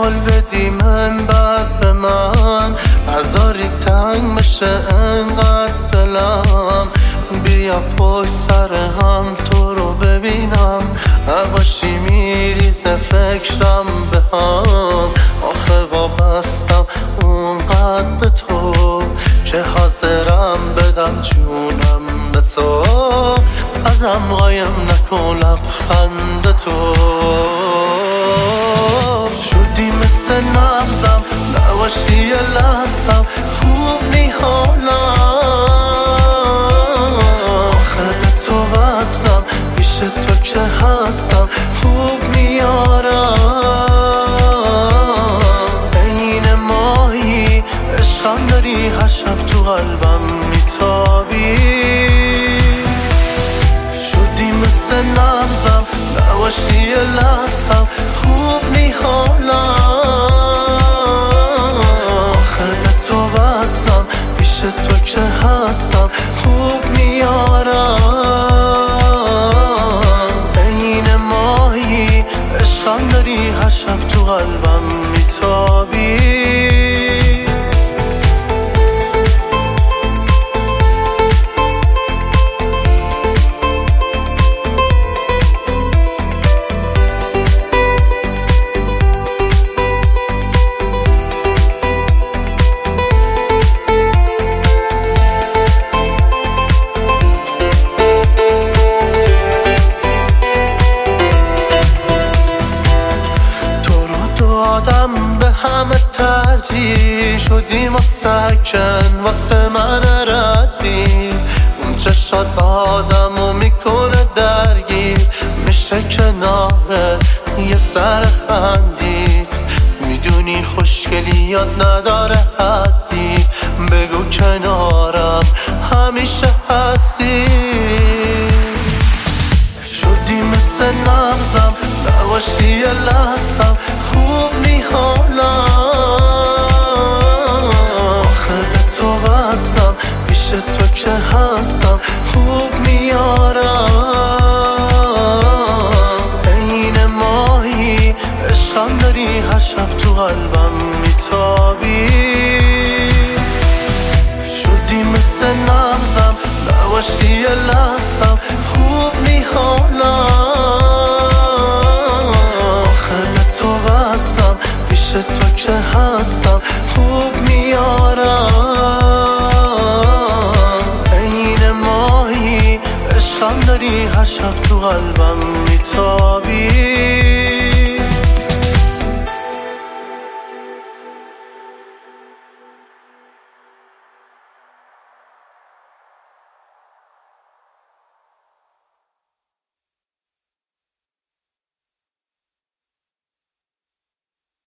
حال بدی من بعد به من نذاری تنگ بشه انقدر دلم. بیا پشت سر هم تو رو ببینم، نباشی میریزه فکرم به هم. آخه وابستم اونقدر به تو که حاضرم بدم جونم به تو. ازم قایم نکن لبخند تو. شدی مثل نبضم، نباشی یه لحظم خوب نی حالم. آخه به تو وصلم، پیش تو که هستم خوب میارم. عین ماهی عشقم داری، هر شب تو قلبم میتابی. شدی مثل نبضم، نباشی یه لحظم خوب نی حالم. آخه به تو وصلم، پیش تو که هستم خوب میارم. عین ماهی عشقم داری، هر شب تو قلبم میتابی. آدم به همه ترجیح شدی، ما سکن واسه من ردی. اون چشات با آدمو میکنه درگیر، میشه کناره یه سر خندید. میدونی خوشگلیات نداره حدی، بگو کنارم همیشه هستی. شدی مثل نبضم، نباشی یه لحظم خوب نی حالم. آخه به تو وصلم، پیش تو که هستم خوب میارم. عین ماهی عشقم داری، هر شب تو قلبم میتابی. شدی مثل نبضم، نباشی یه لحظم خوب نی حالم. تو که هستم خوب میارم. عین ماهی عشقم داری، هر شب تو قلبم